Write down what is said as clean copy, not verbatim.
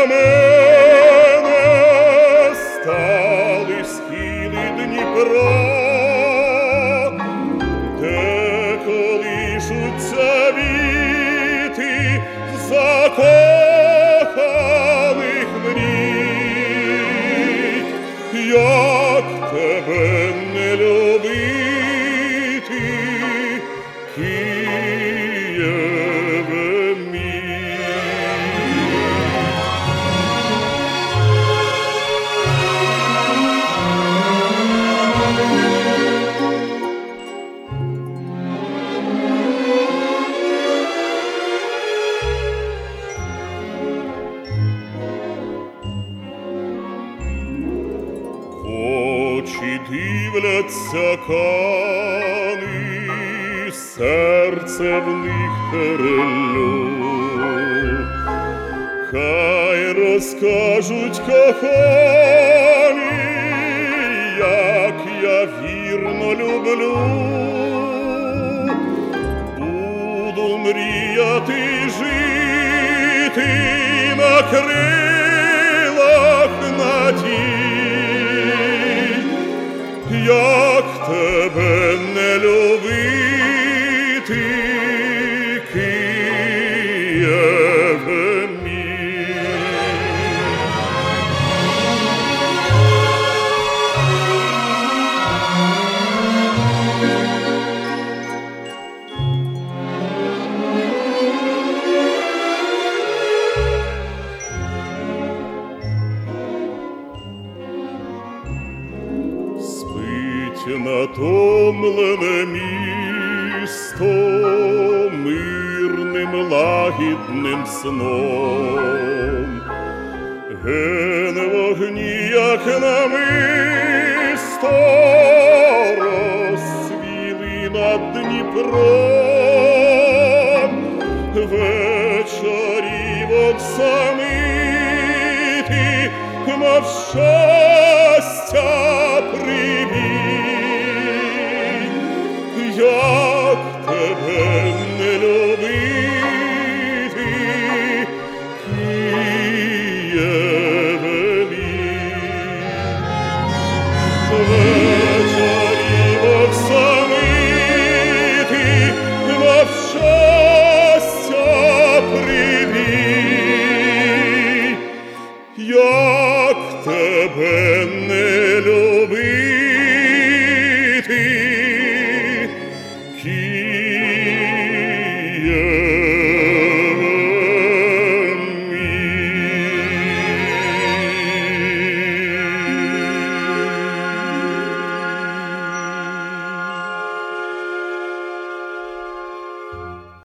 для мене стали схили Дніпра, де колишуться віти закоханих мрій. Як тебе не любити, Києве мій? Очі дивляться кани, серце в них перелю. Хай розкажуть кохані, як я вірно люблю. Буду мріяти жити на крилах надій. Як тебе не любити, Києве мій? Натомлене місто мирним лагідним сном, ген вогні, як намисто, розцвіли над Дніпром. Вечорів оксамити, мов щастя привіт. Як тебе не любити, Києве мій? Вечорів оксамити, мов щастя привіт. Як тебе не